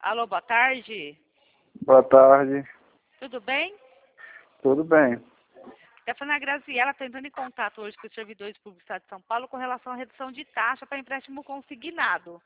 Alô, boa tarde. Boa tarde. Tudo bem? Tudo bem? Tá falando a Graziela, tá entrando em contato hoje com os servidores públicos do Estado de São Paulo com relação à redução de taxa para empréstimo consignado.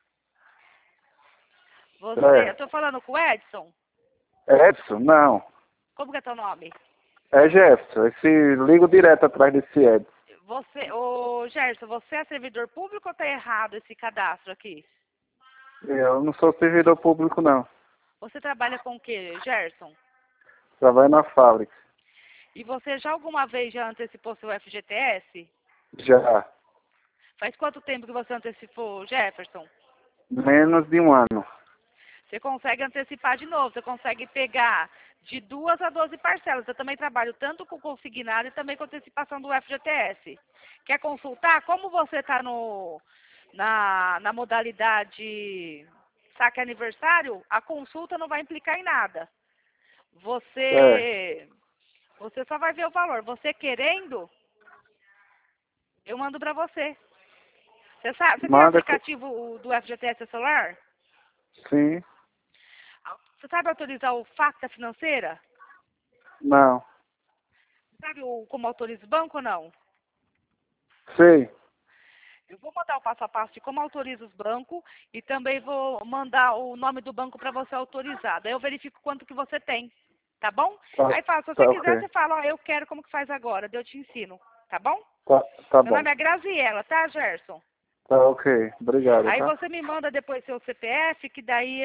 Eu tô falando com o Edson? Edson? Não. Como que é teu nome? É Jefferson. Ligo direto atrás desse Edson. Ô Gerson, você é servidor público ou tá errado esse cadastro aqui? Eu não sou servidor público, não. Você trabalha com o quê, Gerson? Trabalho na fábrica. E você já alguma vez já antecipou seu FGTS? Já. Faz quanto tempo que você antecipou, Jefferson? Menos de um ano. Você consegue antecipar de novo, você consegue pegar de 2 a 12 parcelas. Eu também trabalho tanto com consignado e também com antecipação do FGTS. Quer consultar? Como você está na modalidade saque aniversário, a consulta não vai implicar em nada. Certo. Você só vai ver o valor. Você querendo, eu mando para você. Você tem Manda. aplicativo do FGTS celular? Sim. Você sabe autorizar o Facta Financeira? Não. Sabe como autoriza o banco ou não? Sei. Eu vou mandar o passo a passo de como autoriza os bancos e também vou mandar o nome do banco para você autorizar. Daí eu verifico quanto que você tem, tá bom? Tá, Aí fala, se você tá quiser, ok. você fala, ó, eu quero como que faz agora, daí eu te ensino, tá bom? Tá Meu bom. nome é Graziela, tá, Gerson? Tá ok. Obrigado, Aí tá? você me manda depois seu CPF, que daí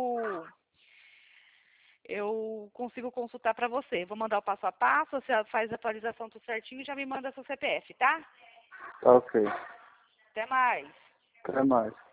eu consigo consultar para você. Vou mandar o passo a passo, você faz a atualização tudo certinho e já me manda seu CPF, tá? Tá ok. Até mais. Até mais.